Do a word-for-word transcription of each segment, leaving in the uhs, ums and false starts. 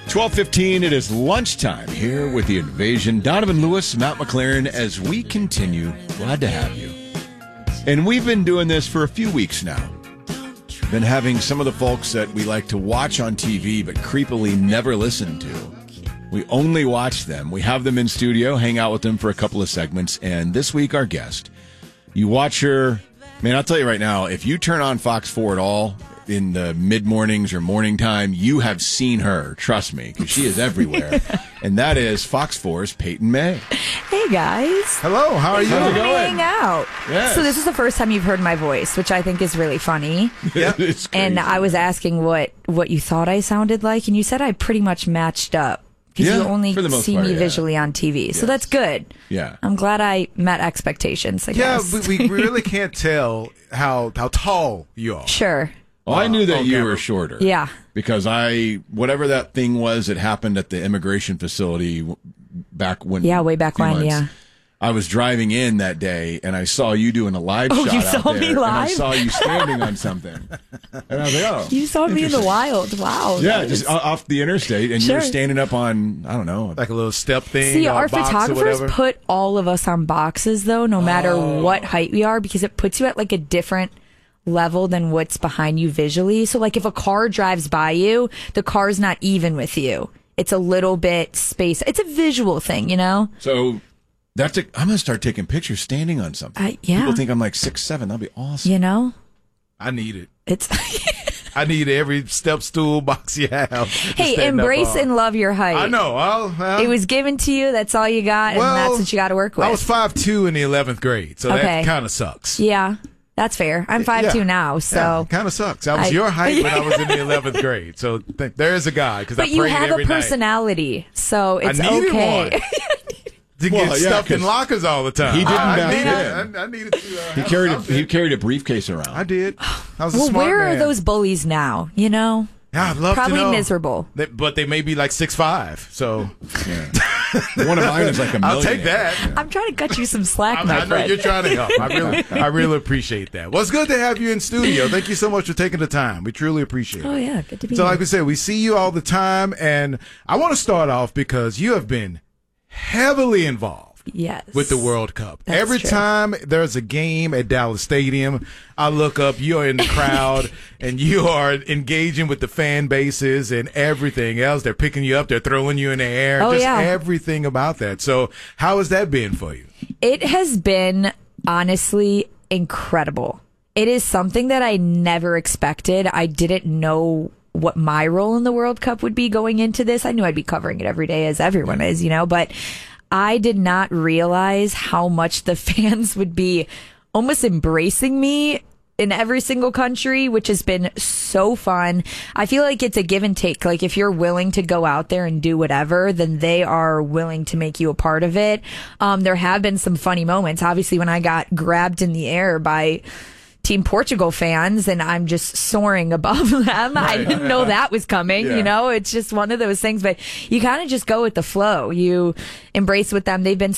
twelve fifteen, it is lunchtime here with the Invasion. Donovan Lewis, Matt McLaren, as we continue. Glad to have you. And we've been doing this for a few weeks now. Been having some of the folks that we like to watch on T V but creepily never listen to. We only watch them. We have them in studio, hang out with them for a couple of segments. And this week, our guest, you watch her. Man, I'll tell you right now, if you turn on Fox four at all in the mid-mornings or morning time, you have seen her. Trust me, because she is everywhere. And that is Fox four's Peyton May. Hey, guys. Hello, how are you? How's it going? Hang out. Yes. So this is the first time you've heard my voice, which I think is really funny. Yeah. It's crazy. And I was asking what, what you thought I sounded like, and you said I pretty much matched up. Because Yeah, you only for the most see part, me yeah. visually on T V. So Yes. that's good. Yeah. I'm glad I met expectations, I Yeah, guess. we, we really can't tell how how tall you are. Sure. Well, I knew that on you camera. were shorter. Yeah. Because I, whatever that thing was that happened at the immigration facility w- back when. Yeah, way back few when, months, yeah. I was driving in that day and I saw you doing a live Oh, shot you out saw there, me and I live? saw you standing on something. And I was like, oh. You saw me in the wild. Wow. Yeah, that just is- o- off the interstate, and you were Sure. standing up on, I don't know. Like a little step thing. See, or a our box or photographers whatever. put all of us on boxes, though, no matter Oh. what height we are, because it puts you at like a different level than what's behind you visually. So, like, if a car drives by you, the car's not even with you. It's a little bit space. It's a visual thing, you know? So that's a, I'm going to start taking pictures standing on something. Uh, yeah. People think I'm like six seven. That'd be awesome. You know? I need it. It's I need every step stool box you have. to hey, stand up embrace on. and love your height. I know. I'll, I'll, It was given to you. That's all you got, well, and that's what you got to work with. I was five two in the eleventh grade, so Okay. that kind of sucks. yeah, that's fair. I'm five two Yeah. now, so. kind of sucks. I was I- your height when I was in the eleventh grade, so th- there is a guy because I But you prayed have every a night. personality, so it's I needed okay. one. To Well, get yeah, stuffed in 'cause lockers all the time. he didn't I, back needed, then. I, I needed to. Uh, He have carried a, something. he carried a briefcase around. I did. I was a well, smart where man. are those bullies now? You know, Yeah, I'd love probably to know. miserable. They, but they may be like six five. So Yeah. One of mine is like a million. I'll take that. I'm trying to cut you some slack, I, my I know friend. you're trying to help. I really, I really appreciate that. Well, it's good to have you in studio. Thank you so much for taking the time. We truly appreciate it. Oh yeah, good to be So, here. like we said, we see you all the time, and I want to start off because you have been heavily involved Yes. with the World Cup. That's Every true. time there's a game at Dallas Stadium, I look up, you're in the crowd, and you are engaging with the fan bases and everything else. They're picking you up, they're throwing you in the air, Oh, just yeah. everything about that. So, how has that been for you? It has been honestly incredible. It is something that I never expected. I didn't know what my role in the World Cup would be going into this. I knew I'd be covering it every day, as everyone is, you know, but I did not realize how much the fans would be almost embracing me in every single country, which has been so fun. I feel like it's a give and take. Like, if you're willing to go out there and do whatever, then they are willing to make you a part of it. Um, there have been some funny moments. Obviously, when I got grabbed in the air by Team Portugal fans and I'm just soaring above them. I didn't know that was coming, Yeah. you know, it's just one of those things, but you kind of just go with the flow. You embrace with them. They've been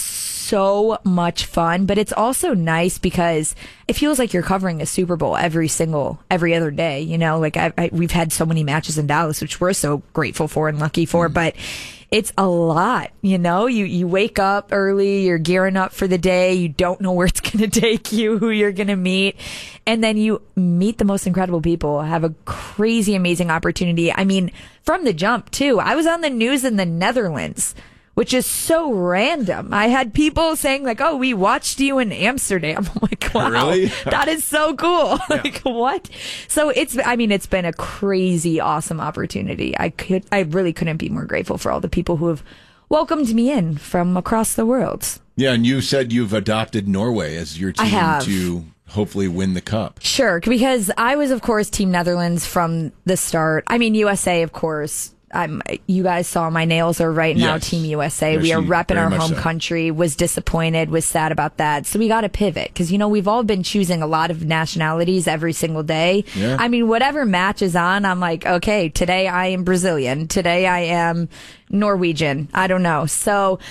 so much fun, but it's also nice because it feels like you're covering a Super Bowl every single, every other day, you know, like I, I, we've had so many matches in Dallas, which we're so grateful for and lucky for, Mm. but it's a lot, you know, you, you wake up early, you're gearing up for the day. You don't know where it's going to take you, who you're going to meet. And then you meet the most incredible people, have a crazy, amazing opportunity. I mean, from the jump too, I was on the news in the Netherlands, which is so random. I had people saying like, oh, we watched you in Amsterdam. I'm like, wow, Really? that is so cool. Like, what? So it's, I mean, it's been a crazy, awesome opportunity. I could, I really couldn't be more grateful for all the people who have welcomed me in from across the world. Yeah, and you said you've adopted Norway as your team I have. to hopefully win the cup. Sure, because I was, of course, Team Netherlands from the start. I mean, U S A, of course. I'm, you guys saw my nails are right now Yes. Team U S A. Yes, we are you- repping very our much home so. country, was disappointed, was sad about that. So we got to pivot because, you know, we've all been choosing a lot of nationalities every single day. Yeah. I mean, whatever match is on, I'm like, okay, today I am Brazilian. Today I am Norwegian. I don't know. So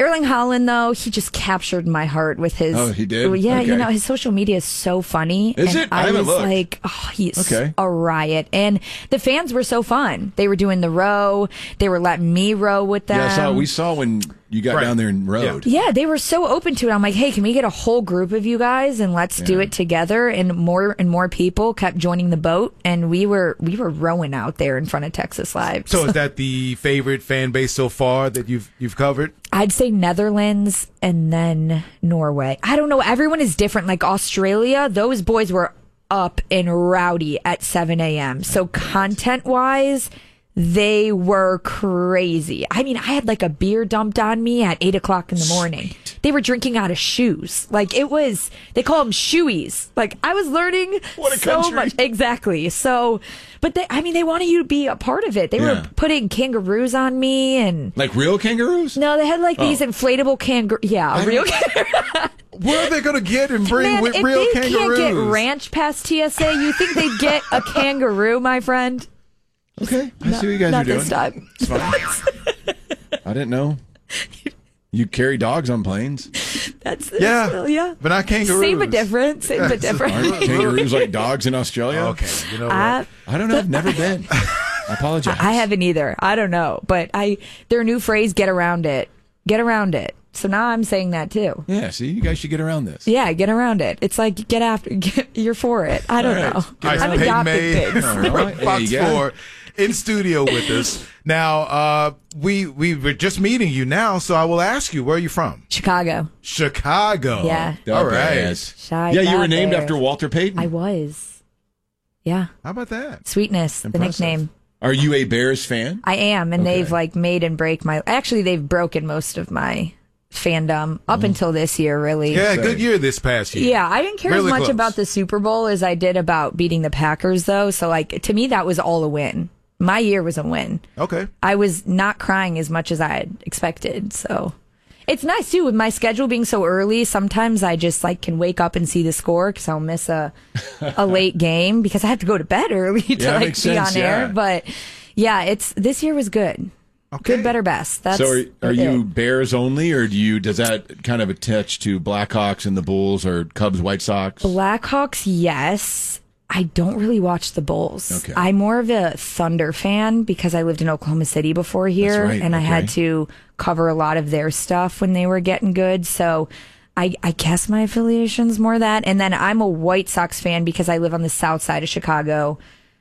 Erling Haaland, though, he just captured my heart with his. Oh, he did? Yeah, Okay. you know, his social media is so funny. Is and it? I I, haven't was looked. like, oh, he's Okay. a riot. And the fans were so fun. They were doing the row. They were letting me row with them. Yeah, I saw, we saw when you got Right. down there and rode. Yeah, they were so open to it. I'm like, hey, can we get a whole group of you guys and let's do Yeah. it together? And more and more people kept joining the boat, and we were we were rowing out there in front of Texas Live. So is that the favorite fan base so far that you've you've covered? I'd say Netherlands and then Norway. I don't know. Everyone is different. Like Australia, those boys were up and rowdy at seven a.m. So content wise, they were crazy. I mean, I had like a beer dumped on me at eight o'clock in the morning. They were drinking out of shoes. Like it was, they call them shoeies. Like I was learning What a so country. much. Exactly. So, but they, I mean, they wanted you to be a part of it. They Yeah. were putting kangaroos on me and. Like real kangaroos? No, they had like these Oh. inflatable kangaroo. Yeah, real kangaroo. Where are they going to get and bring Man, with if real they kangaroos? can't get ranch past T S A, you think they'd get a kangaroo, my friend? Okay, I see what you guys Not are doing. this time. It's fine. I didn't know. You carry dogs on planes. That's Yeah, that's- yeah. but not kangaroos. Same but different. Same but Aren't different. kangaroos like dogs in Australia? Okay, you know what? I, I don't know. I've never been. I apologize. I haven't either. I don't know, but I their new phrase, "Get around it." Get around it. So now I'm saying that too. Yeah, see, you guys should get around this. Yeah, get around it. It's like get after. Get, you're for it. I don't All right. know. Get Nice. I'm Peyton adopting May pigs. All right. from There Fox you go. four in studio with us. Now, uh, we we were just meeting you now, so I will ask you, where are you from? Chicago. Chicago. Yeah. All Okay, right. yes. Shy Yeah, you were got named there. after Walter Payton. I was. Yeah. How about that? Sweetness, Impressive. the nickname. Are you a Bears fan? I am, and Okay. they've like made and break my. Actually, they've broken most of my fandom up until this year. Really, Yeah, Say. good year this past year. Yeah, I didn't care Really as much close. about the Super Bowl as I did about beating the Packers, though. So, like to me, that was all a win. My year was a win. Okay. I was not crying as much as I had expected. So. It's nice too with my schedule being so early. Sometimes I just like can wake up and see the score because I'll miss a a late game because I have to go to bed early to that like makes be sense, on air. yeah. But yeah, it's this year was good. Okay. Good, better, best. That's so are, are it. you Bears only, or do you does that kind of attach to Blackhawks and the Bulls or Cubs, White Sox? Blackhawks? Yes. I don't really watch the Bulls. Okay. I'm more of a Thunder fan because I lived in Oklahoma City before here, That's right, and I okay. had to cover a lot of their stuff when they were getting good. So I, I guess my affiliation's more that. And then I'm a White Sox fan because I live on the south side of Chicago,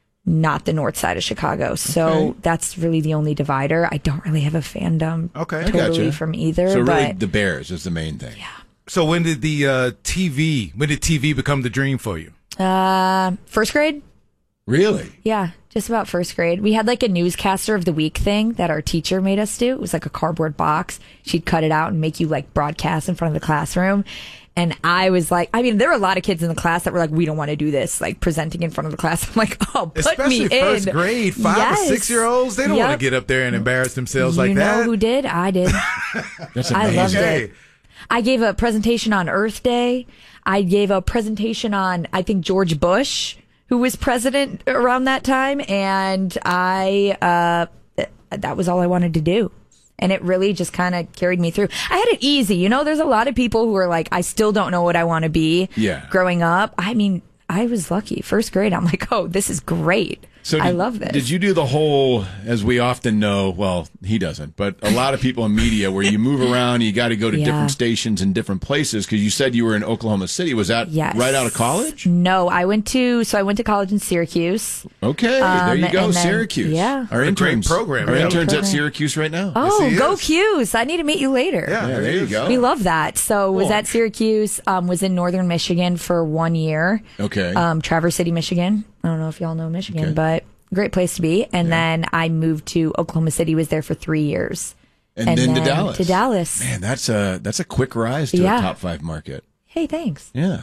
not the north side of Chicago. So Okay. that's really the only divider. I don't really have a fandom Okay. I totally gotcha. from either. So but really, the Bears is the main thing. So when did the uh, T V? When did T V become the dream for you? uh, first grade? Really? Yeah, just about first grade. We had like a newscaster of the week thing that our teacher made us do. It was like a cardboard box. She'd cut it out and make you like broadcast in front of the classroom. And I was like, I mean, there were a lot of kids in the class that were like, we don't want to do this, like presenting in front of the class. I'm like, oh, put Especially me first in. grade, five Yes. or six year olds. They don't want Yep. to get up there and embarrass themselves You like know that. who did? I did. That's I amazing. loved Hey. it. I gave a presentation on Earth Day. I gave a presentation on, I think, George Bush, who was president around that time. And I, uh, th- that was all I wanted to do. And it really just kind of carried me through. I had it easy. You know, there's a lot of people who are like, I still don't know what I want to be Yeah. growing up. I mean, I was lucky. First grade, I'm like, oh, this is great. So I did- love this. Did you do the whole, as we often know, well, he doesn't, but a lot of people in media where you move around, you got to go to Yeah. different stations and different places because you said you were in Oklahoma City. Was that Yes. right out of college? No, I went to, so I went to college in Syracuse. Okay, there you Um, go, and then- Syracuse. yeah. Our What a great interns, program, our yeah. interns at Program. Syracuse right now. Oh, he go is. Q's. I need to meet you later. Yeah, yeah, it there you is. go. We love that. So was Cool. at Syracuse, um, was in northern Michigan for one year. Okay. Um, Traverse City, Michigan. I don't know if y'all know Michigan, Okay. but great place to be. And then I moved to Oklahoma City, was there for three years. and, then, to then Dallas. To Dallas. Man, that's a that's a quick rise to Yeah. a top five market. Hey, thanks. Yeah.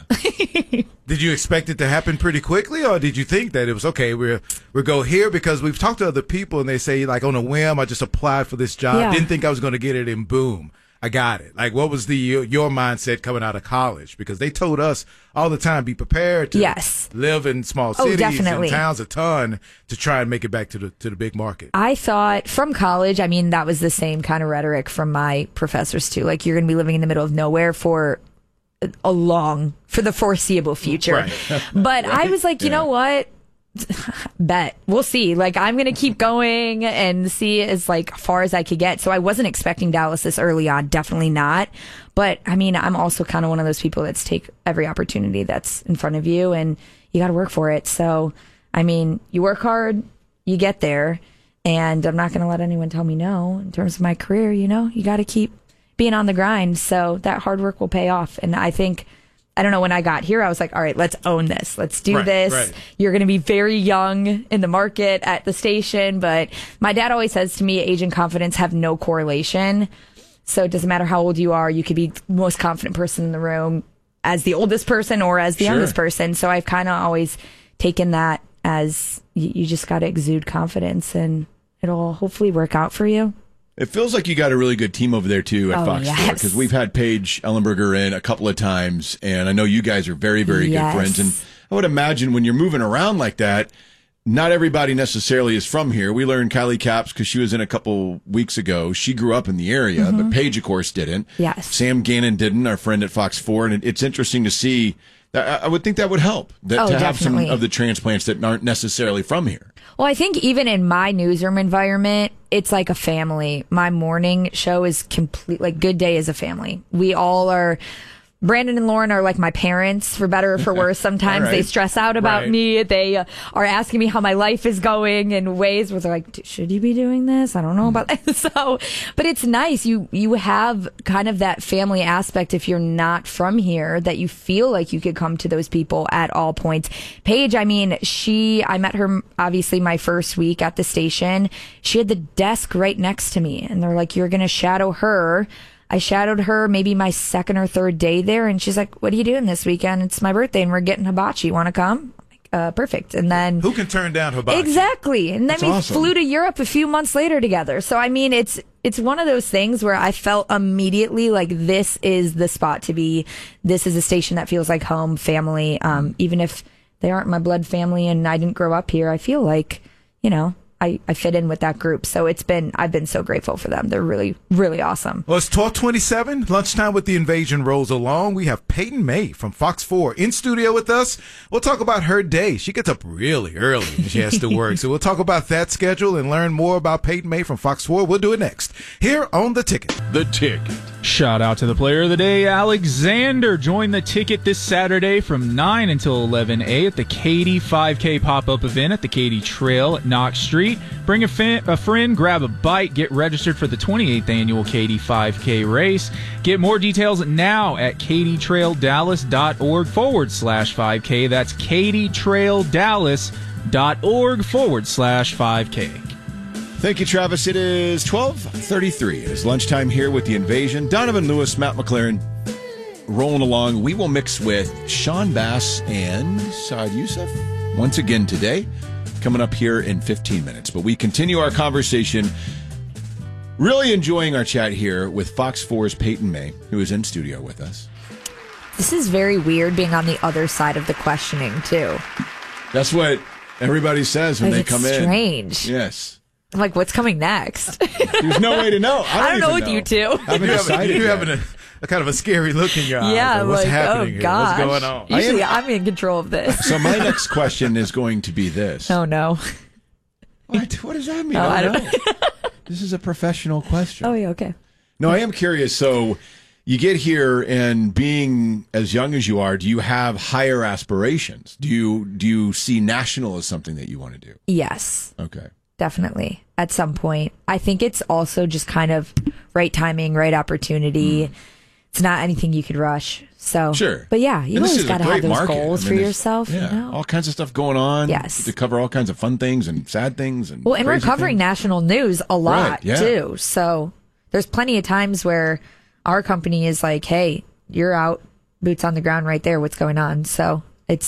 Did you expect it to happen pretty quickly, or did you think that it was okay? We're we go here because we've talked to other people and they say like on a whim, I just applied for this job, Yeah. didn't think I was going to get it, and boom, I got it. Like, what was the your mindset coming out of college? Because they told us all the time, be prepared to yes. live in small Oh, cities definitely. and towns a ton to try and make it back to the to the big market. I thought from college, I mean, that was the same kind of rhetoric from my professors too. Like, you're going to be living in the middle of nowhere for a long, for the foreseeable future. Right. But Right. I was like, you Yeah. know what? Bet. We'll see. Like, I'm going to keep going and see as like far as I could get. So I wasn't expecting Dallas this early on. Definitely not. But I mean, I'm also kind of one of those people that's take every opportunity that's in front of you, and you got to work for it. So, I mean, you work hard, you get there, and I'm not going to let anyone tell me no in terms of my career. You know, you got to keep being on the grind. So that hard work will pay off. And I think, I don't know, when I got here, I was like, all right, let's own this. Let's do Right, this. right. You're going to be very young in the market at the station. But my dad always says to me, age and confidence have no correlation. So it doesn't matter how old you are. You could be the most confident person in the room as the oldest person or as the Sure. youngest person. So I've kind of always taken that as you, you just got to exude confidence, and it'll hopefully work out for you. It feels like you got a really good team over there too at Oh, Fox Four, yes. because we've had Paige Ellenberger in a couple of times, and I know you guys are very, very Yes. good friends. And I would imagine when you're moving around like that, not everybody necessarily is from here. We learned Kylie Capps because she was in a couple weeks ago. She grew up in the area, but Paige, of course, didn't. Yes. Sam Gannon didn't, our friend at Fox Four, and it, it's interesting to see. That, I would think that would help that, Oh, to have some definitely. of the transplants that aren't necessarily from here. Well, I think even in my newsroom environment, it's like a family. My morning show is complete, like Good Day is a family. We all are, Brandon and Lauren are like my parents, for better or for worse. Sometimes All they right. stress out about Right. me. They uh, are asking me how my life is going in ways where they're like, should you be doing this? I don't know about that. So, but it's nice. You, you have kind of that family aspect if you're not from here, that you feel like you could come to those people at all points. Paige, I mean, she, I met her obviously my first week at the station. She had the desk right next to me, and they're like, you're going to shadow her. I shadowed her maybe my second or third day there, and she's like, what are you doing this weekend? It's my birthday and we're getting hibachi. Want to come? I'm like, uh, perfect. And then Who can turn down hibachi? exactly. And then That's we awesome. flew to Europe a few months later together. So I mean, it's it's one of those things where I felt immediately like this is the spot to be. This is a station that feels like home, family. Um, even if they aren't my blood family and I didn't grow up here, I feel like, you know, I, I fit in with that group. So it's been, I've been so grateful for them. They're really, really awesome. Well, it's twelve twenty-seven. Lunchtime with the Invasion rolls along. We have Peyton May from Fox four in studio with us. We'll talk about her day. She gets up really early and she has to work. So we'll talk about that schedule and learn more about Peyton May from Fox four. We'll do it next here on The Ticket. The Ticket. Shout out to the player of the day, Alexander. Join the ticket this Saturday from nine until eleven a at the Katy five K pop-up event at the Katy Trail at Knox Street. Bring a, fin- a friend, grab a bite, get registered for the twenty-eighth annual Katy five K race. Get more details now at katytraildallas.org forward slash 5K. That's katytraildallas.org forward slash 5K. Thank you, Travis. It is twelve thirty-three. It is lunchtime here with the Invasion. Donovan Lewis, Matt McLaren, rolling along. We will mix with Sean Bass and Saad Youssef once again today, coming up here in fifteen minutes. But we continue our conversation. Really enjoying our chat here with Fox four's Peyton May, who is in studio with us. This is very weird being on the other side of the questioning too. That's what everybody says when Like, they it's come in. strange. Yes. I'm like, what's coming next? There's no way to know. I don't, I don't know even with you two. I haven't You have, decided you yet. having a, a kind of a scary look in your eyes. yeah, Like, what's like, happening oh here? gosh. What's going on? Usually I am- I'm in control of this. So my next question is going to be this. Oh no. What? What does that mean? Oh, I don't know. This is a professional question. Oh yeah, okay. No, I am curious. So you get here, and being as young as you are, do you have higher aspirations? Do you do you see national as something that you want to do? Yes. Okay. Definitely. At some point. I think it's also just kind of right timing, right opportunity. It's not anything you could rush. So Sure. But yeah, you And this always is a gotta have great those market. goals I mean, for there's- yourself, Yeah, you know? all kinds of stuff going on. Yes. To cover all kinds of fun things and sad things and Well, and we're crazy covering things. national news a lot Right, yeah. too. So there's plenty of times where our company is like, hey, you're out, boots on the ground right there. What's going on? So it's,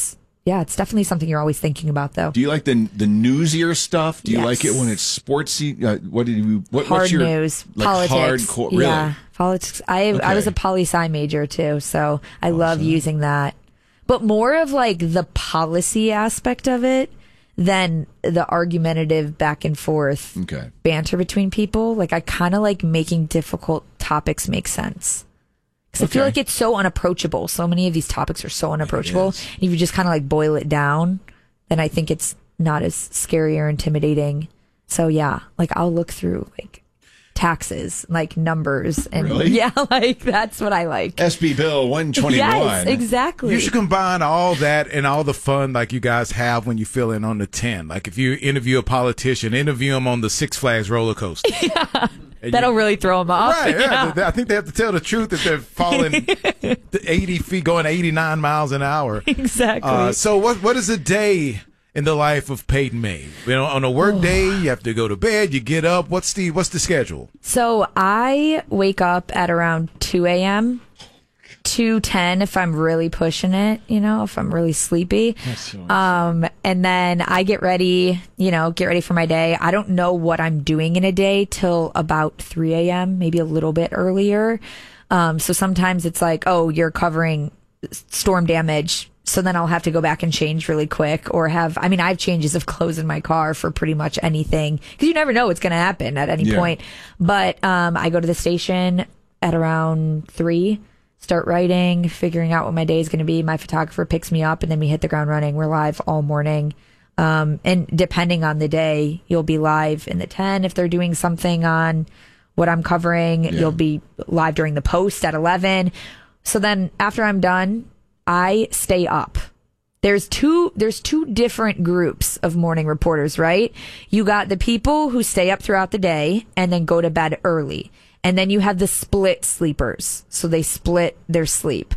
yeah, it's definitely something you're always thinking about, though. Do you like the the newsier stuff? Do you Yes. like it when it's sportsy? Uh, what did you? What, Hard what's your news, like politics. hardcore? Really? Yeah, politics. I I was a Okay. poli sci major too, so I love using that. But more of like the policy aspect of it than the argumentative back and forth Okay. banter between people. Like I kind of like making difficult topics make sense. Because I feel Okay. like it's so unapproachable. So many of these topics are so unapproachable. And if you just kind of like boil it down, then I think it's not as scary or intimidating. So yeah, like I'll look through like taxes, like numbers, and Really? yeah, like that's what I like. S B Bill one twenty-one. Yes, exactly. You should combine all that and all the fun like you guys have when you fill in on the ten. Like if you interview a politician, interview them on the Six Flags roller coaster. And That'll you- really throw them off. Right, yeah. Yeah. They- I think they have to tell the truth if they're falling the eighty feet, going eighty-nine miles an hour. Exactly. Uh, so what what is a day in the life of Peyton May? You know, on a work day, you have to go to bed, you get up. What's the what's the schedule? So I wake up at around two a.m., two ten if I'm really pushing it, you know, if I'm really sleepy. Um, and then I get ready, you know, get ready for my day. I don't know what I'm doing in a day till about three a.m., maybe a little bit earlier. Um, so sometimes it's like, oh, you're covering storm damage. So then I'll have to go back and change really quick or have, I mean, I have changes of clothes in my car for pretty much anything because you never know what's going to happen at any Yeah. point. But um, I go to the station at around three, start writing, figuring out what my day is going to be. My photographer picks me up and then we hit the ground running. We're live all morning. Um, and depending on the day, you'll be live in the ten if they're doing something on what I'm covering. Yeah. You'll be live during the post at eleven. So then after I'm done, I stay up. There's two there's two different groups of morning reporters, right? You got the people who stay up throughout the day and then go to bed early. And then you have the split sleepers. So they split their sleep.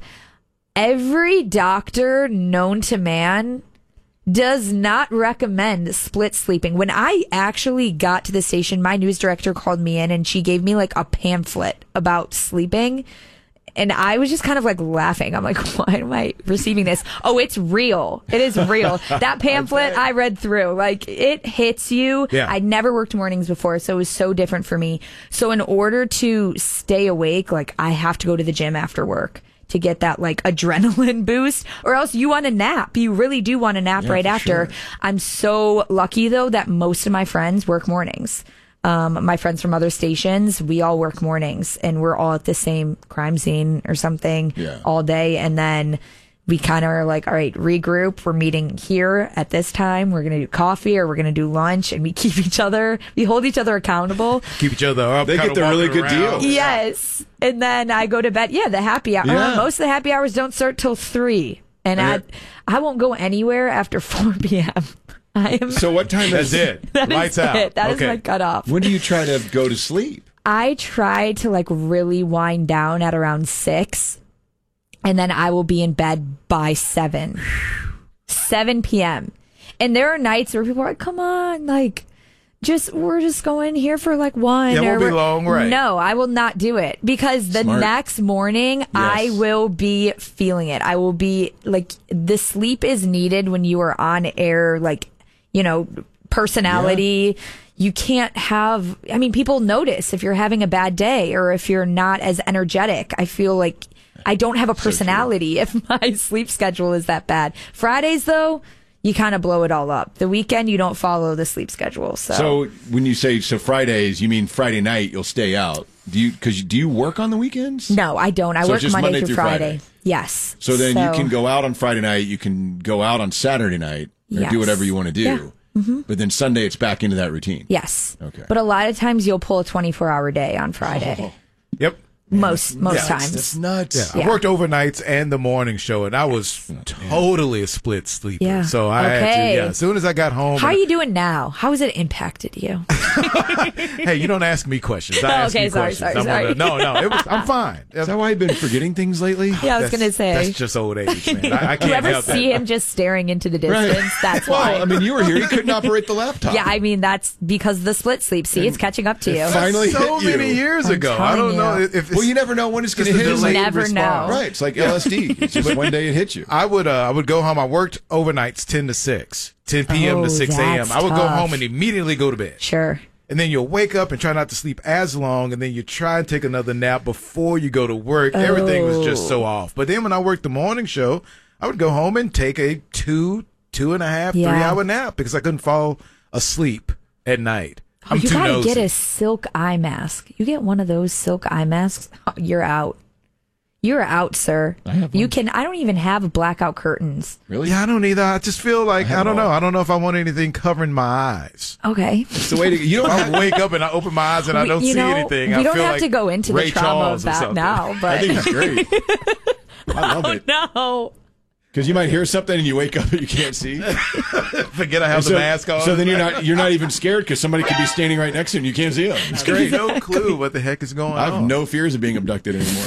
Every doctor known to man does not recommend split sleeping. When I actually got to the station, my news director called me in and she gave me like a pamphlet about sleeping. And I was just kind of like laughing. I'm like, why am I receiving this? Oh, it's real. It is real. That pamphlet I read through, like it hits you. Yeah. I never worked mornings before, so it was so different for me. So in order to stay awake, like I have to go to the gym after work to get that like adrenaline boost, or else you want a nap. You really do want a nap Yeah, right for after. sure. I'm so lucky though that most of my friends work mornings. Um, my friends from other stations, we all work mornings and we're all at the same crime scene or something Yeah. all day. And then we kind of are like, all right, regroup. We're meeting here at this time. We're going to do coffee or we're going to do lunch, and we keep each other, we hold each other accountable. Keep each other up. They kinda get the really walking good around. deal. Yes. And then I go to bed. Yeah, the happy hour. Yeah. Most of the happy hours don't start till three. And Yeah. I, I won't go anywhere after four p.m. I am. So what time That's is it. that is Lights out. it. That is okay. my cutoff. When do you try to go to sleep? I try to like really wind down at around six, and then I will be in bed by seven, seven p.m. And there are nights where people are like, "Come on, like, just we're just going here for like one." Yeah, it or won't be we're-" long, right. No, I will not do it because the Smart. next morning I Yes. will be feeling it. I will be like, the sleep is needed when you are on air, like, you know, personality. You can't have, I mean, people notice if you're having a bad day or if you're not as energetic. I feel like I don't have a personality if my sleep schedule is that bad. Fridays, though, you kind of blow it all up. The weekend, you don't follow the sleep schedule. So, So when you say so Fridays, you mean Friday night you'll stay out? Do you because do you work on the weekends? no, I don't. I So work just Monday, Monday through through Friday. Friday. Yes. So then you can go out on Friday night. You can go out on Saturday night or Yes. do whatever you want to do. Yeah. Mm-hmm. But then Sunday it's back into that routine. Yes. Okay. But a lot of times you'll pull a twenty-four hour day on Friday. Oh. Yep. most most Yeah, times. That's nuts. Yeah, I worked overnights and the morning show, and I was totally a split sleeper. Yeah. So I had Okay. to, yeah, as soon as I got home. How are you doing now? How has it impacted you? Hey, you don't ask me questions. I Oh, ask okay, you sorry, questions. sorry, I'm sorry. gonna- no, no, it was, I'm fine. Is that why I've been forgetting things lately? Yeah, I was That's- going to say. That's just old age, man. I, I can't You ever help see that. him just staring into the distance? That's why. Well, I mean, you were here. You couldn't operate the laptop. yeah, I mean, that's because of the split sleep. See, it's catching up to you. Finally so hit you. many years I'm ago. I telling don't know you. if it's Well, Well, you never know when it's going to Just a hit. It's like- delayed Never response. know. Right. It's like L S D. It's just one day it hits you. I would uh, I would go home. I worked overnights ten to six, ten p.m. Oh, to six a.m. that's I would go tough. home and immediately go to bed. Sure. And then you'll wake up and try not to sleep as long, and then you try and take another nap before you go to work. Everything was just so off. But then when I worked the morning show, I would go home and take a two, two and a half, Yeah. three hour nap because I couldn't fall asleep at night. Oh, I'm you too gotta nosy. get a silk eye mask. You get one of those silk eye masks, you're out. You're out, sir. I have You one. can. I don't even have blackout curtains. Really? Yeah, I don't either. I just feel like, have I, don't all. know. I don't know if I want anything covering my eyes. Okay. It's the way to. You don't I have. wake up and I open my eyes and I We- don't you see know, anything. We I don't feel have like to go into the Ray trauma Charles of or that something. now, I but think it's great. I love it no. because you might hear something and you wake up and you can't see. Forget I have so, the mask on. so then you're not you're not even scared because somebody could be standing right next to you and you can't see them. It's I great. have no clue what the heck is going I have on. no fears of being abducted anymore.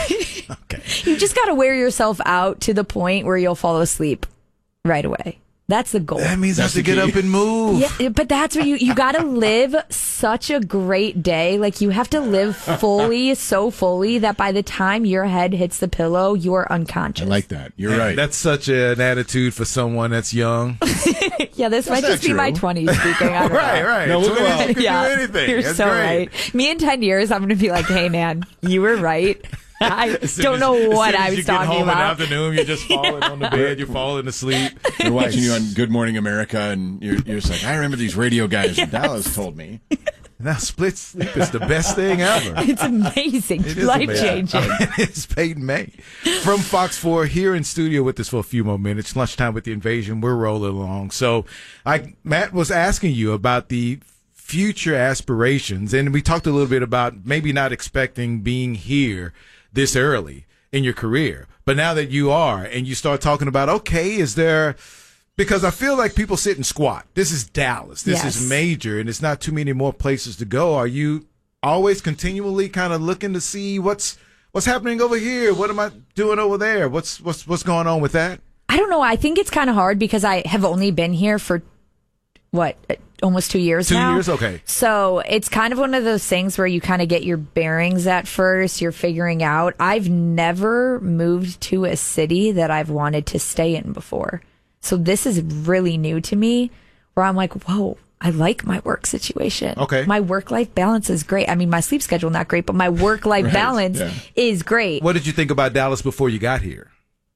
Okay. You just got to wear yourself out to the point where you'll fall asleep right away. That's the goal. That means I have That's to the get key. up and move. Yeah, but that's where you you got to live such a great day. Like you have to live fully, so fully that by the time your head hits the pillow, you are I unconscious. like that. You're right. That's such an attitude for someone that's young. yeah, this might not just be my true. twenties speaking. I don't right, know. right. No, we'll go twenties, out. you can Yeah, do anything. you're That's so great. right. Me in ten years, I'm going to be like, hey, man, you were right. I As soon don't as- know as what soon as I you was get talking home about. in the afternoon, you're just falling on the bed, you're falling asleep. They're watching you on Good Morning America, and you're, you're just like, I remember these radio guys in Dallas told me. Now, split sleep is the best thing ever. It's amazing. It is Life amazing. changing. It's Peyton May from Fox four here in studio with us for a few more minutes. Lunchtime with the Invasion. We're rolling along. So, I Matt was asking you about the future aspirations, and we talked a little bit about maybe not expecting being here this early in your career, but now that you are, and you start talking about, okay, is there? Because I feel like people sit and squat. This is Dallas. This Yes. is major, and it's not too many more places to go. Are you always continually kind of looking to see what's what's happening over here? What am I doing over there? What's what's what's going on with that? I don't know. I think it's kind of hard because I have only been here for what almost two years Two now. years, okay. So it's kind of one of those things where you kind of get your bearings at first. You're figuring out. I've never moved to a city that I've wanted to stay in before. So this is really new to me where I'm like, whoa, I like my work situation. Okay. My work life balance is great. I mean, my sleep schedule not great, but my work life Right, balance yeah. is great. What did you think about Dallas before you got here?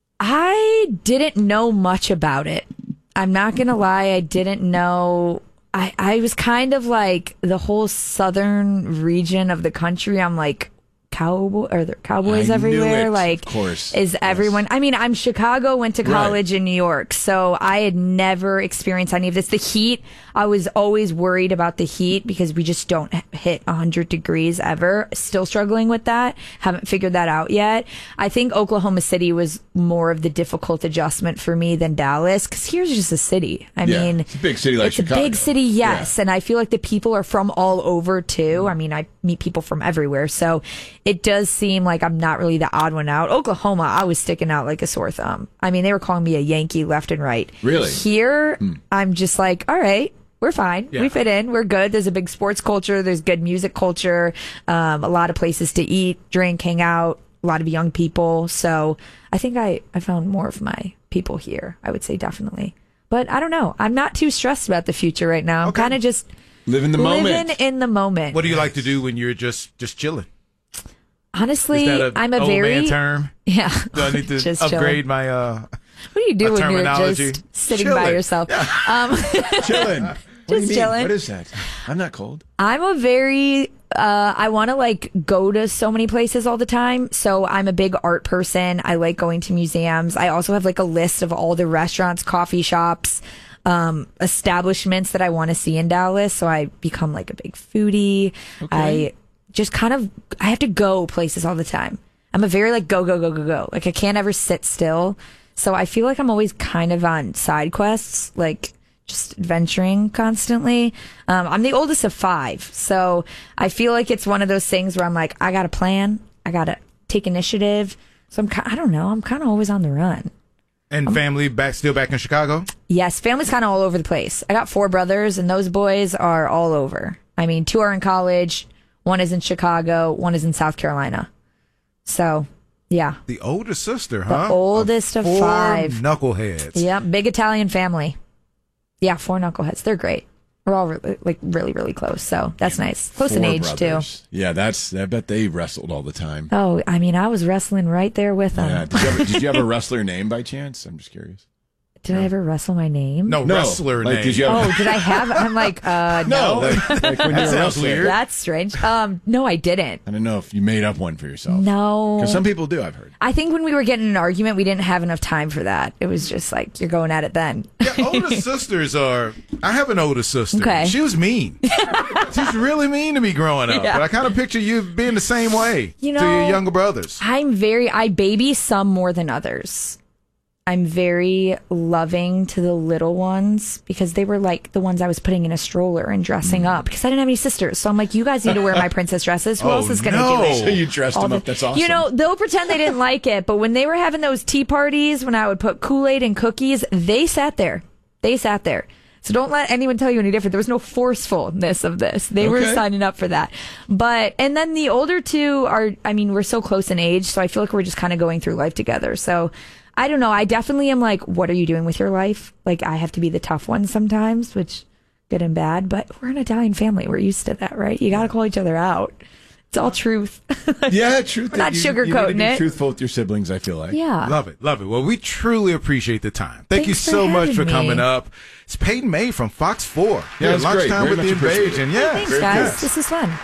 I didn't know much about it. I'm not going to lie. I didn't know. I, I was kind of like the whole southern region of the country. I'm like, cowboy, are there cowboys I knew everywhere? it, Like, of course. is Yes. everyone? I mean, I'm Chicago, went to Right. college in New York, so I had never experienced any of this. The heat, I was always worried about the heat because we just don't h- hit one hundred degrees ever. Still struggling with that. Haven't figured that out yet. I think Oklahoma City was more of the difficult adjustment for me than Dallas because here's just a city. I Yeah, mean, it's a big city like it's Chicago. a big city, yes. Yeah. And I feel like the people are from all over too. I mean, I meet people from everywhere. So it does seem like I'm not really the odd one out. Oklahoma, I was sticking out like a sore thumb. I mean, they were calling me a Yankee left and right. Really? Here, I'm just like, all right. We're fine. Yeah. We fit in. We're good. There's a big sports culture. There's good music culture. Um, a lot of places to eat, drink, hang out. A lot of young people. So I think I, I found more of my people here. I would say definitely. But I don't know. I'm not too stressed about the future right now. I'm Okay. kind of just Live in the living moment. in the moment. What do you like to do when you're just just chilling? Honestly, Is that a I'm a old very man term? yeah. Do I need to Just upgrade chilling. my uh What do you do my when you're terminology? just sitting by Chilling. yourself? Um, Chilling. What do you Just mean? chilling. What is that? I'm not cold. I'm a very uh I want to like go to so many places all the time. So I'm a big art person. I like going to museums. I also have like a list of all the restaurants, coffee shops, um establishments that I want to see in Dallas. So I become like a big foodie. I just kind of I have to go places all the time. I'm a very like go go go go go. Like I can't ever sit still. So I feel like I'm always kind of on side quests, like just adventuring constantly. Um, I'm the oldest of five, so I feel like it's one of those things where I'm like, I got to plan, I got to take initiative. So I'm, ki- I don't know, I'm kind of always on the run. and family back still back in Chicago? Yes, family's kind of all over the place. I got four brothers, and those boys are all over. I mean, two are in college, one is in Chicago, one is in South Carolina. So, yeah. The older sister, The huh? oldest of four five. knuckleheads. Yeah, big Italian family. Yeah, four knuckleheads. They're great. We're all really, like really, really close. So that's nice. Close in Four age brothers. too. Yeah, that's. I bet they wrestled all the time. Oh, I mean, I was wrestling right there with them. Yeah. Did you, ever, did you have a wrestler name by chance? I'm just curious. Did I ever wrestle my name? No, No, wrestler like, name. did you have- Oh, did I have? I'm like, uh, no. No, like, like when That you're a sounds wrestler. weird. That's strange. Um, no, I didn't. I don't know if you made up one for yourself. No. Because some people do, I've heard. I think when we were getting in an argument, we didn't have enough time for that. It was just like, you're going at it then. Yeah, older sisters are. I have an older sister. Okay. She was mean. She's really mean to me growing up. Yeah. But I kind of picture you being the same way You to know- your younger brothers. I'm very, I baby some more than others. I'm very loving to the little ones because they were like the ones I was putting in a stroller and dressing up because I didn't have any sisters. So I'm like, you guys need to wear my princess dresses. Who Oh, else is going to no. do it? So you dressed All them the- up. That's awesome. You know, they'll pretend they didn't like it, but when they were having those tea parties, when I would put Kool-Aid and cookies, they sat there. They sat there. So don't let anyone tell you any different. There was no forcefulness of this. They were Okay. signing up for that. But, and then the older two are, I mean, we're so close in age, so I feel like we're just kind of going through life together. So I don't know. I definitely am like, what are you doing with your life? Like, I have to be the tough one sometimes, which good and bad, but we're an Italian family. We're used to that, right? You got to call each other out. It's all truth. yeah, truth. We're not you, you need to sugarcoating be it. truthful with your siblings, I feel like. Yeah. Love it, love it. Well, we truly appreciate the time. Thank you Thanks for so much having for me. coming up. It's Peyton May from Fox four. Yeah, Here it's at great. Lunchtime Very with the much appreciated. Invasion. Yeah, Thanks, very guys. good. This is fun.